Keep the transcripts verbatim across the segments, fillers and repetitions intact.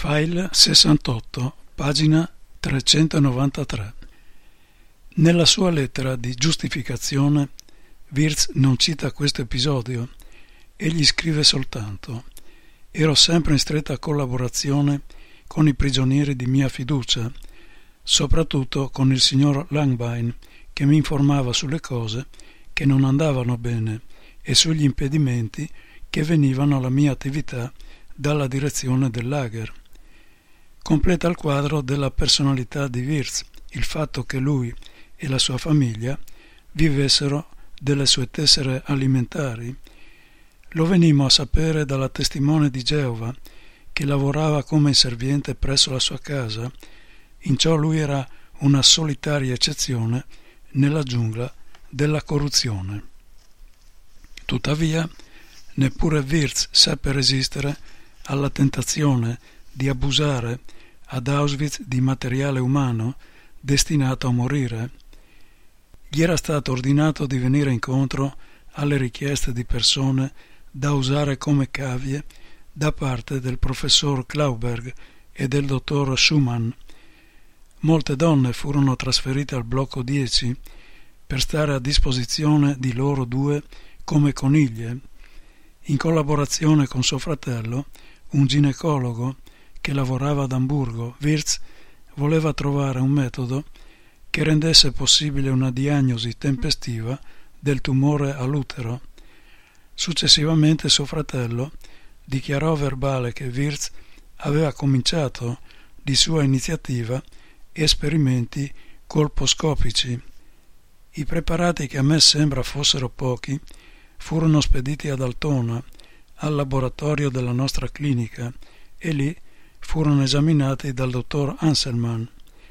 File sessantotto, pagina trecentonovantatré. Nella sua lettera di giustificazione, Wirtz non cita questo episodio. Egli scrive soltanto: «Ero sempre in stretta collaborazione con i prigionieri di mia fiducia, soprattutto con il signor Langbein, che mi informava sulle cose che non andavano bene e sugli impedimenti che venivano alla mia attività dalla direzione del lager». Completa il quadro della personalità di Wirtz il fatto che lui e la sua famiglia vivessero delle sue tessere alimentari. Lo venimmo a sapere dalla testimone di Geova, che lavorava come inserviente presso la sua casa. In ciò lui era una solitaria eccezione nella giungla della corruzione. Tuttavia, neppure Wirtz seppe resistere alla tentazione di abusare ad Auschwitz di materiale umano destinato a morire. Gli era stato ordinato di venire incontro alle richieste di persone da usare come cavie da parte del professor Klauberg e del dottor Schumann. Molte donne furono trasferite al blocco dieci per stare a disposizione di loro due come coniglie. In collaborazione con suo fratello, un ginecologo che lavorava ad Amburgo, Wirtz voleva trovare un metodo che rendesse possibile una diagnosi tempestiva del tumore all'utero. Successivamente suo fratello dichiarò a verbale che Wirtz aveva cominciato di sua iniziativa esperimenti colposcopici. I preparati, che a me sembra fossero pochi, furono spediti ad Altona, al laboratorio della nostra clinica, e lì furono esaminati dal dottor Anselmann.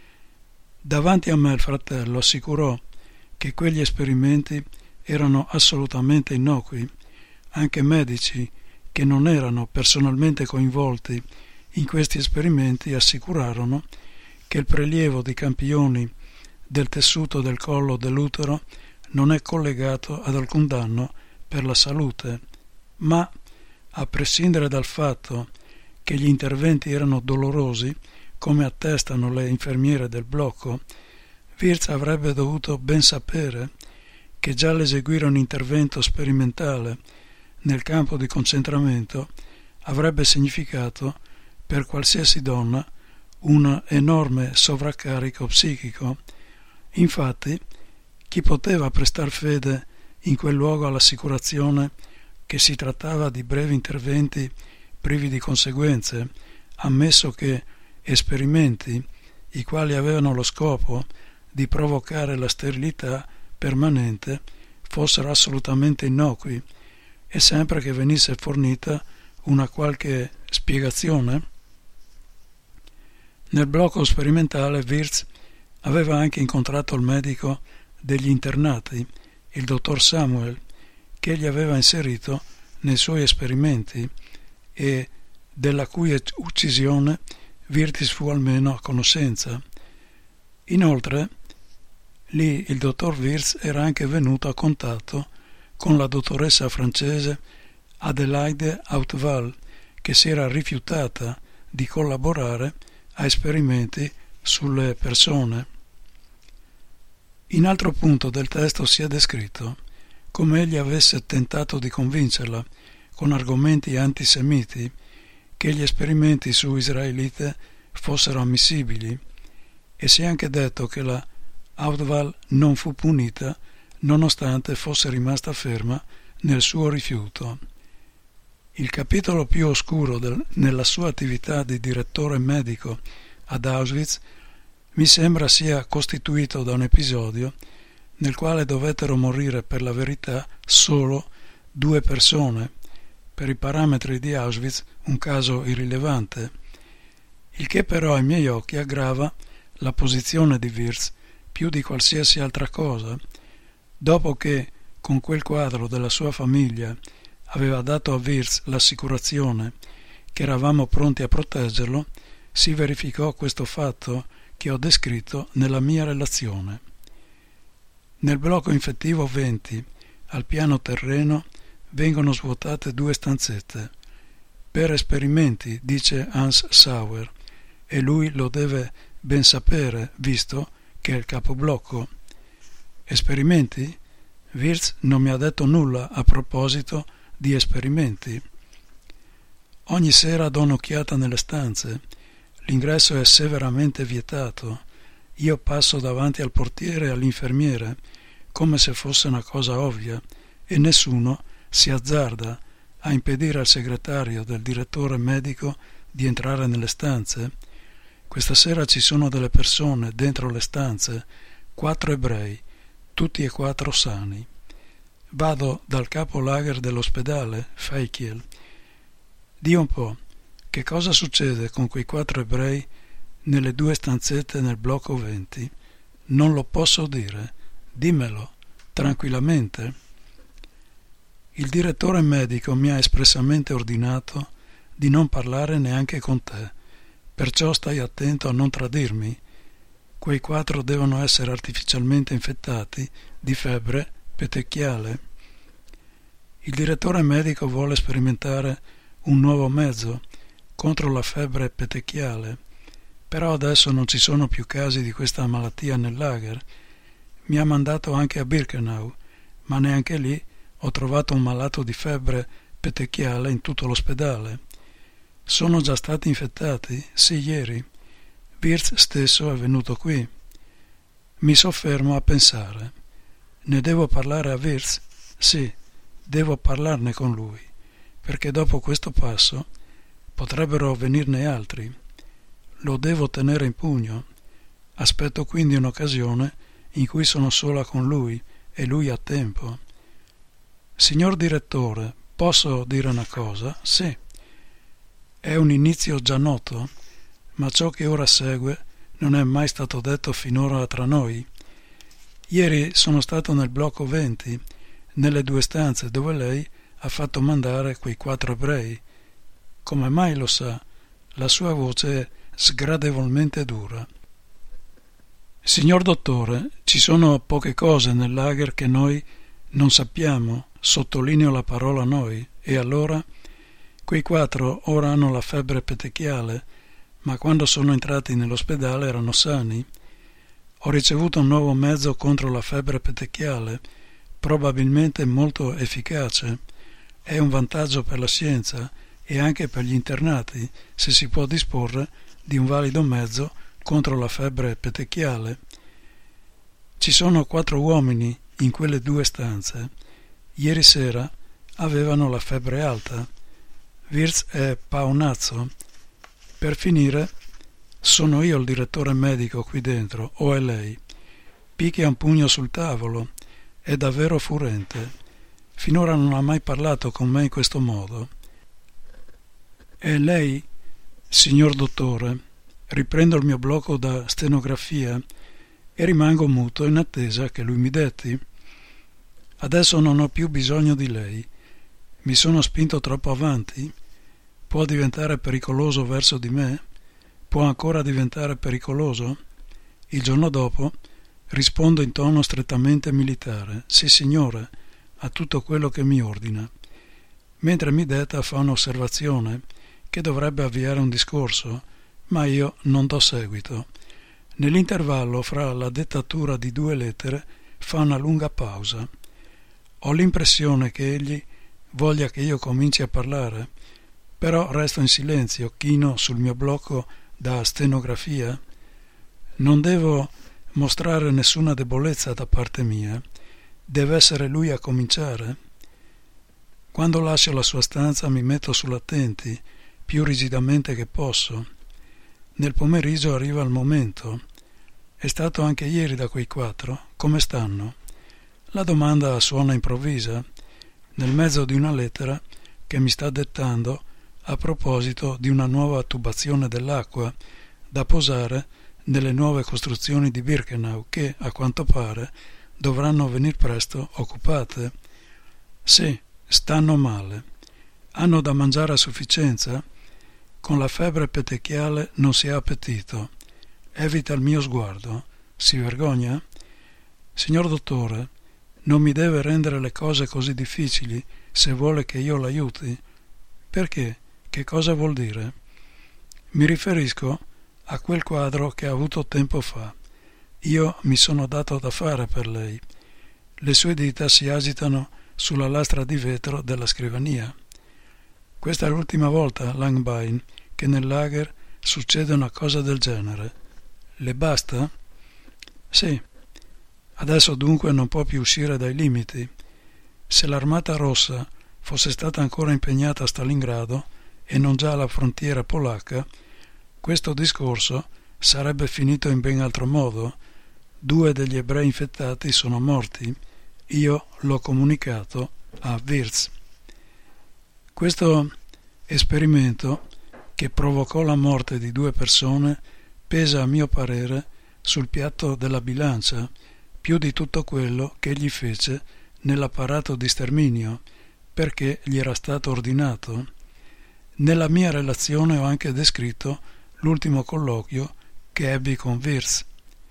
Davanti a me il fratello assicurò che quegli esperimenti erano assolutamente innocui. Anche medici che non erano personalmente coinvolti in questi esperimenti assicurarono che il prelievo di campioni del tessuto del collo dell'utero non è collegato ad alcun danno per la salute, ma, a prescindere dal fatto che gli interventi erano dolorosi, come attestano le infermiere del blocco, Wirtz avrebbe dovuto ben sapere che già l'eseguire un intervento sperimentale nel campo di concentramento avrebbe significato per qualsiasi donna un enorme sovraccarico psichico. Infatti, chi poteva prestar fede in quel luogo all'assicurazione che si trattava di brevi interventi privi di conseguenze, ammesso che esperimenti i quali avevano lo scopo di provocare la sterilità permanente fossero assolutamente innocui, e sempre che venisse fornita una qualche spiegazione? Nel blocco sperimentale Wirtz aveva anche incontrato il medico degli internati, il dottor Samuel, che gli aveva inserito nei suoi esperimenti e della cui uccisione Wirtz fu almeno a conoscenza. Inoltre, lì il dottor Wirtz era anche venuto a contatto con la dottoressa francese Adelaide Hautval, che si era rifiutata di collaborare a esperimenti sulle persone. In altro punto del testo si è descritto come egli avesse tentato di convincerla con argomenti antisemiti che gli esperimenti su israelite fossero ammissibili, e si è anche detto che la Hautval non fu punita nonostante fosse rimasta ferma nel suo rifiuto. Il capitolo più oscuro del, nella sua attività di direttore medico ad Auschwitz mi sembra sia costituito da un episodio nel quale dovettero morire per la verità solo due persone, per i parametri di Auschwitz un caso irrilevante, il che però ai miei occhi aggrava la posizione di Wirtz più di qualsiasi altra cosa. Dopo che, con quel quadro della sua famiglia, aveva dato a Wirtz l'assicurazione che eravamo pronti a proteggerlo, si verificò questo fatto che ho descritto nella mia relazione. Nel blocco infettivo venti, al piano terreno, vengono svuotate due stanzette. Per esperimenti, dice Hans Sauer, e lui lo deve ben sapere, visto che è il capoblocco. Esperimenti? Wirtz non mi ha detto nulla a proposito di esperimenti. Ogni sera do un'occhiata nelle stanze. L'ingresso è severamente vietato. Io passo davanti al portiere e all'infermiere, come se fosse una cosa ovvia, e nessuno si azzarda a impedire al segretario del direttore medico di entrare nelle stanze. Questa sera ci sono delle persone dentro le stanze, quattro ebrei, tutti e quattro sani. Vado dal capo lager dell'ospedale, Feichiel. Dì un po', che cosa succede con quei quattro ebrei nelle due stanzette nel blocco venti? Non lo posso dire. Dimmelo, tranquillamente. Il direttore medico mi ha espressamente ordinato di non parlare neanche con te, perciò stai attento a non tradirmi. Quei quattro devono essere artificialmente infettati di febbre petecchiale. Il direttore medico vuole sperimentare un nuovo mezzo contro la febbre petecchiale, però adesso non ci sono più casi di questa malattia nel lager. Mi ha mandato anche a Birkenau, ma neanche lì ho trovato un malato di febbre petecchiale in tutto l'ospedale. Sono già stati infettati? Sì, ieri. Wirtz stesso è venuto qui. Mi soffermo a pensare. Ne devo parlare a Wirtz? Sì, devo parlarne con lui, perché dopo questo passo potrebbero venirne altri. Lo devo tenere in pugno. Aspetto quindi un'occasione in cui sono sola con lui e lui ha tempo. Signor direttore, posso dire una cosa? Sì. È un inizio già noto, ma ciò che ora segue non è mai stato detto finora tra noi. Ieri sono stato nel blocco venti, nelle due stanze dove lei ha fatto mandare quei quattro ebrei. Come mai lo sa? La sua voce è sgradevolmente dura. Signor dottore, ci sono poche cose nel lager che noi non sappiamo, sottolineo la parola noi, e allora quei quattro ora hanno la febbre petecchiale, ma quando sono entrati nell'ospedale erano sani. Ho ricevuto un nuovo mezzo contro la febbre petecchiale, probabilmente molto efficace. È un vantaggio per la scienza e anche per gli internati se si può disporre di un valido mezzo contro la febbre petecchiale. Ci sono quattro uomini in quelle due stanze. Ieri sera avevano la febbre alta. Wirtz è paonazzo. Per finire, sono io il direttore medico qui dentro, o è lei? Picchia un pugno sul tavolo. È davvero furente. Finora non ha mai parlato con me in questo modo. E lei, signor dottore, riprendo il mio blocco da stenografia e rimango muto in attesa che lui mi detti. Adesso non ho più bisogno di lei. Mi sono spinto troppo avanti? Può diventare pericoloso verso di me? Può ancora diventare pericoloso? Il giorno dopo rispondo in tono strettamente militare. Sì, signore, a tutto quello che mi ordina. Mentre mi detta fa un'osservazione che dovrebbe avviare un discorso, ma io non do seguito. Nell'intervallo fra la dettatura di due lettere fa una lunga pausa. Ho l'impressione che egli voglia che io cominci a parlare, però resto in silenzio, chino sul mio blocco da stenografia. Non devo mostrare nessuna debolezza da parte mia. Deve essere lui a cominciare. Quando lascio la sua stanza mi metto sull'attenti, più rigidamente che posso. Nel pomeriggio arriva il momento. È stato anche ieri da quei quattro. Come stanno? La domanda suona improvvisa, nel mezzo di una lettera che mi sta dettando a proposito di una nuova tubazione dell'acqua da posare nelle nuove costruzioni di Birkenau che, a quanto pare, dovranno venir presto occupate. Sì, stanno male. Hanno da mangiare a sufficienza? Con la febbre petecchiale non si ha appetito. Evita il mio sguardo. Si vergogna? Signor dottore, non mi deve rendere le cose così difficili se vuole che io l'aiuti. Perché? Che cosa vuol dire? Mi riferisco a quel quadro che ha avuto tempo fa. Io mi sono dato da fare per lei. Le sue dita si agitano sulla lastra di vetro della scrivania. Questa è l'ultima volta, Langbein, che nel lager succede una cosa del genere. Le basta? Sì. Adesso dunque non può più uscire dai limiti. Se l'Armata Rossa fosse stata ancora impegnata a Stalingrado e non già alla frontiera polacca, questo discorso sarebbe finito in ben altro modo. Due degli ebrei infettati sono morti. Io l'ho comunicato a Wirtz. Questo esperimento, che provocò la morte di due persone, pesa a mio parere sul piatto della bilancia più di tutto quello che egli fece nell'apparato di sterminio, perché gli era stato ordinato. Nella mia relazione ho anche descritto l'ultimo colloquio che ebbi con Wirtz.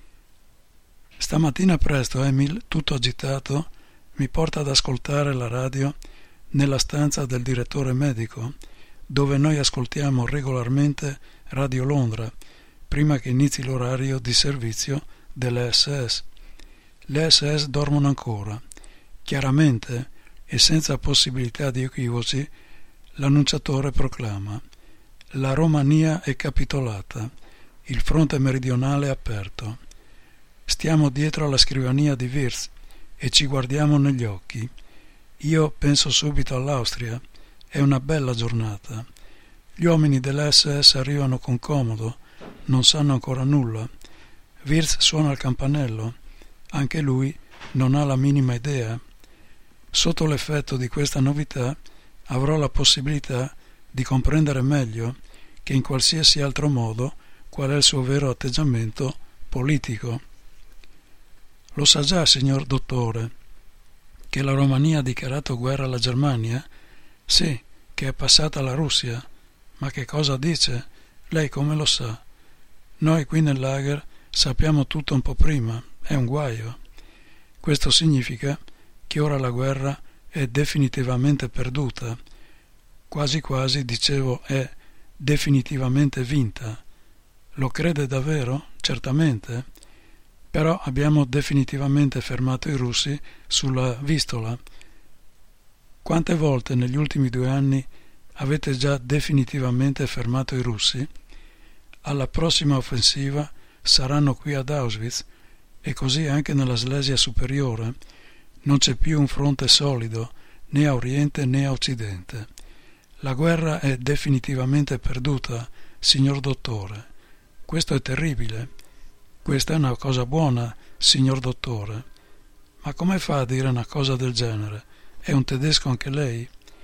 Stamattina presto Emil, tutto agitato, mi porta ad ascoltare la radio nella stanza del direttore medico, dove noi ascoltiamo regolarmente Radio Londra, prima che inizi l'orario di servizio delle S S. Le S S dormono ancora. Chiaramente e senza possibilità di equivoci, l'annunciatore proclama: la Romania è capitolata, il fronte meridionale è aperto. Stiamo dietro alla scrivania di Wirtz e ci guardiamo negli occhi. Io penso subito all'Austria. È una bella giornata. Gli uomini delle S S arrivano con comodo, non sanno ancora nulla. Wirtz suona il campanello. Anche lui non ha la minima idea. Sotto l'effetto di questa novità avrò la possibilità di comprendere meglio che in qualsiasi altro modo qual è il suo vero atteggiamento politico. Lo sa già, signor dottore, che la Romania ha dichiarato guerra alla Germania? Sì, che è passata alla Russia. Ma che cosa dice? Lei come lo sa? Noi qui nel lager sappiamo tutto un po' prima. È un guaio. Questo significa che ora la guerra è definitivamente perduta. Quasi quasi, dicevo, è definitivamente vinta. Lo crede davvero? Certamente. Però abbiamo definitivamente fermato i russi sulla Vistola. Quante volte negli ultimi due anni avete già definitivamente fermato i russi? Alla prossima offensiva saranno qui ad Auschwitz e così anche nella Slesia superiore. Non c'è più un fronte solido né a oriente né a occidente. La guerra è definitivamente perduta, signor dottore. Questo è terribile. Questa è una cosa buona, signor dottore. Ma come fa a dire una cosa del genere? È un tedesco anche lei?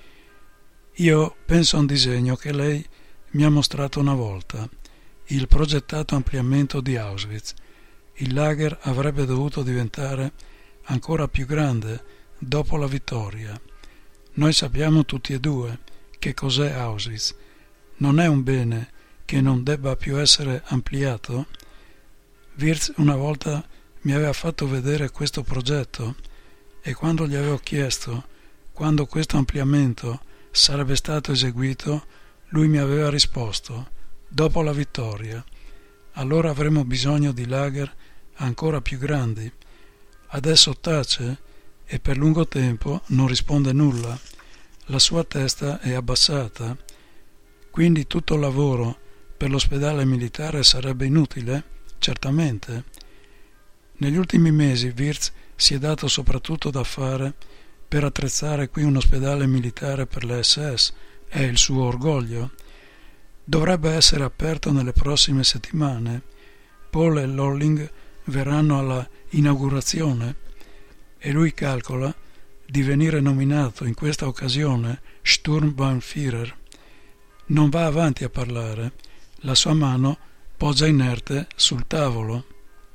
Io penso a un disegno che lei mi ha mostrato una volta, il progettato ampliamento di Auschwitz. Il lager avrebbe dovuto diventare ancora più grande dopo la vittoria. Noi sappiamo tutti e due che cos'è Auschwitz. Non è un bene che non debba più essere ampliato? Wirtz una volta mi aveva fatto vedere questo progetto e quando gli avevo chiesto quando questo ampliamento sarebbe stato eseguito, lui mi aveva risposto: dopo la vittoria. Allora avremo bisogno di lager ancora più grandi. Adesso tace e per lungo tempo non risponde nulla. La sua testa è abbassata. Quindi tutto il lavoro per l'ospedale militare sarebbe inutile? Certamente. Negli ultimi mesi Wirtz si è dato soprattutto da fare per attrezzare qui un ospedale militare per le S S. È il suo orgoglio. Dovrebbe essere aperto nelle prossime settimane. Paul e Lolling verranno alla inaugurazione e lui calcola di venire nominato in questa occasione Sturmbannführer. Non va avanti a parlare. La sua mano poggia inerte sul tavolo.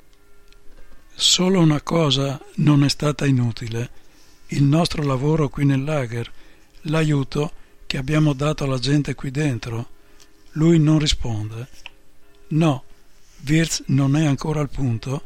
Solo una cosa non è stata inutile: il nostro lavoro qui nel lager, l'aiuto che abbiamo dato alla gente qui dentro. Lui non risponde. No, Wirtz non è ancora al punto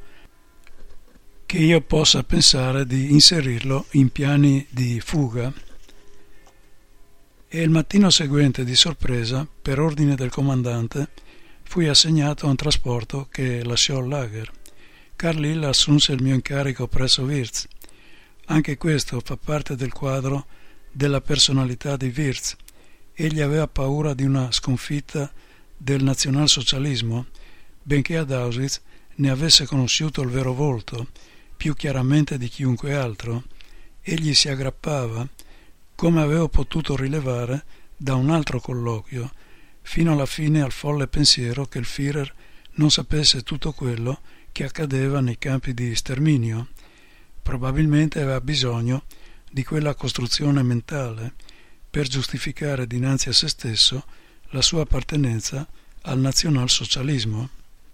che io possa pensare di inserirlo in piani di fuga. e il mattino seguente, di sorpresa, per ordine del comandante, fui assegnato a un trasporto che lasciò il lager. Carl Hill assunse il mio incarico presso Wirtz. Anche questo fa parte del quadro della personalità di Wirtz. Egli aveva paura di una sconfitta del nazionalsocialismo, benché ad Auschwitz ne avesse conosciuto il vero volto, più chiaramente di chiunque altro. Egli si aggrappava, come avevo potuto rilevare da un altro colloquio, fino alla fine al folle pensiero che il Führer non sapesse tutto quello che accadeva nei campi di sterminio. Probabilmente aveva bisogno di quella costruzione mentale per giustificare dinanzi a se stesso la sua appartenenza al nazionalsocialismo.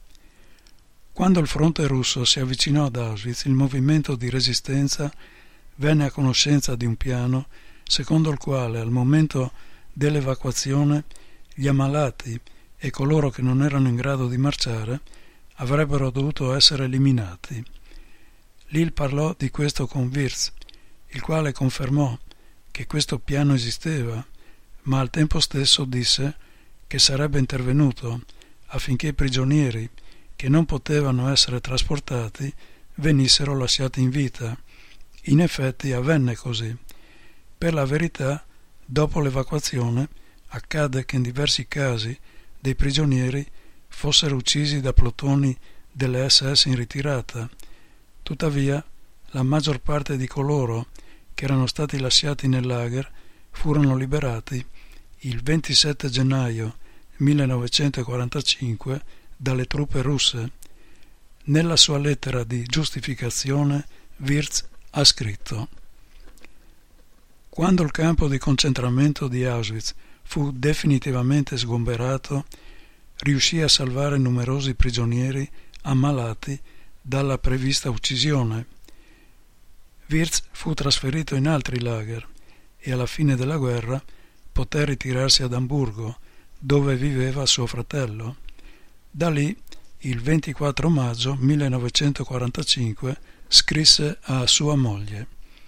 Quando il fronte russo si avvicinò ad Auschwitz, il movimento di resistenza venne a conoscenza di un piano secondo il quale al momento dell'evacuazione gli ammalati e coloro che non erano in grado di marciare avrebbero dovuto essere eliminati. Hill parlò di questo con Wirtz, il quale confermò che questo piano esisteva, ma al tempo stesso disse che sarebbe intervenuto affinché i prigionieri che non potevano essere trasportati venissero lasciati in vita. In effetti avvenne così. Per la verità, dopo l'evacuazione, accadde che in diversi casi dei prigionieri fossero uccisi da plotoni delle S S in ritirata. Tuttavia, la maggior parte di coloro che erano stati lasciati nel lager furono liberati il ventisette gennaio millenovecentoquarantacinque dalle truppe russe. Nella sua lettera di giustificazione, Wirtz ha scritto: «Quando il campo di concentramento di Auschwitz fu definitivamente sgomberato, riuscì a salvare numerosi prigionieri ammalati dalla prevista uccisione. Wirtz fu trasferito in altri lager e alla fine della guerra poté ritirarsi ad Amburgo, dove viveva suo fratello. Da lì, il ventiquattro maggio millenovecentoquarantacinque, scrisse a sua moglie: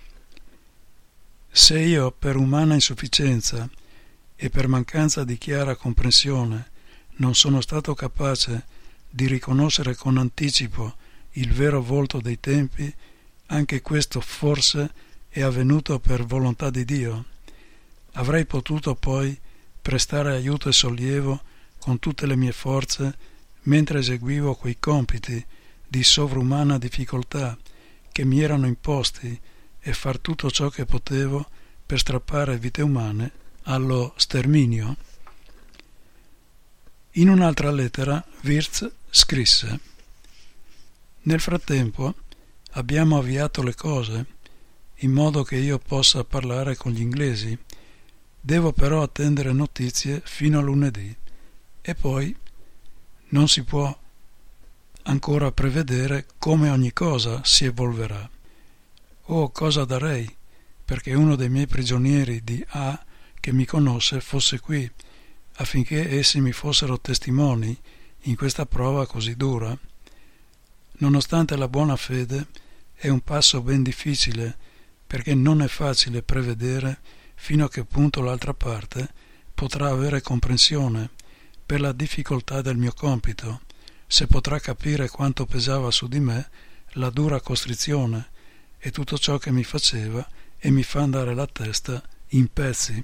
«Se io, per umana insufficienza e per mancanza di chiara comprensione, non sono stato capace di riconoscere con anticipo il vero volto dei tempi, anche questo forse è avvenuto per volontà di Dio. Avrei potuto poi prestare aiuto e sollievo con tutte le mie forze mentre eseguivo quei compiti di sovrumana difficoltà che mi erano imposti e far tutto ciò che potevo per strappare vite umane allo sterminio». In un'altra lettera Wirtz scrisse: «Nel frattempo abbiamo avviato le cose in modo che io possa parlare con gli inglesi. Devo però attendere notizie fino a lunedì e poi non si può ancora prevedere come ogni cosa si evolverà. Oh, cosa darei perché uno dei miei prigionieri di A che mi conosce fosse qui, affinché essi mi fossero testimoni in questa prova così dura. Nonostante la buona fede, è un passo ben difficile, perché non è facile prevedere fino a che punto l'altra parte potrà avere comprensione per la difficoltà del mio compito, se potrà capire quanto pesava su di me la dura costrizione e tutto ciò che mi faceva e mi fa andare la testa in pezzi».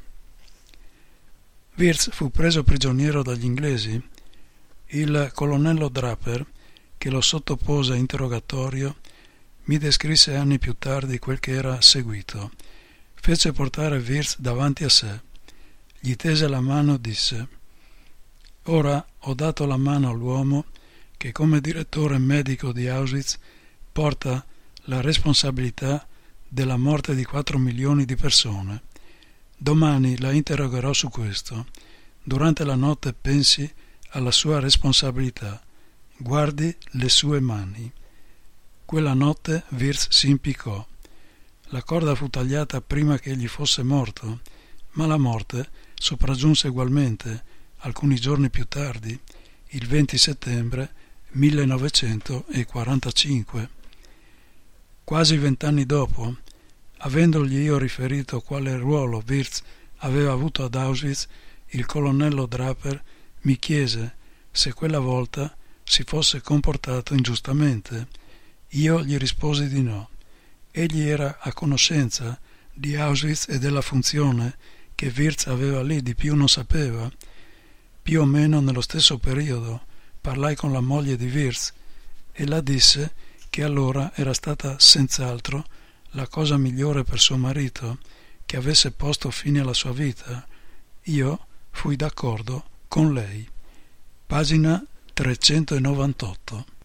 Wirtz fu preso prigioniero dagli inglesi. Il colonnello Draper, che lo sottopose a interrogatorio, mi descrisse anni più tardi quel che era seguito. Fece portare Wirtz davanti a sé, gli tese la mano e disse: «Ora ho dato la mano all'uomo che come direttore medico di Auschwitz porta la responsabilità della morte di quattro milioni di persone. Domani la interrogherò su questo. Durante la notte pensi alla sua responsabilità. Guardi le sue mani». Quella notte Wirtz si impiccò. La corda fu tagliata prima che egli fosse morto, ma la morte sopraggiunse ugualmente alcuni giorni più tardi, il venti settembre millenovecentoquarantacinque. Quasi vent'anni dopo, avendogli io riferito quale ruolo Wirtz aveva avuto ad Auschwitz, il colonnello Draper mi chiese se quella volta si fosse comportato ingiustamente. Io gli risposi di no. Egli era a conoscenza di Auschwitz e della funzione che Wirtz aveva lì, di più non sapeva. Più o meno nello stesso periodo parlai con la moglie di Wirtz e la disse che allora era stata senz'altro la cosa migliore per suo marito, che avesse posto fine alla sua vita. Io fui d'accordo con lei. Pagina trecentonovantotto.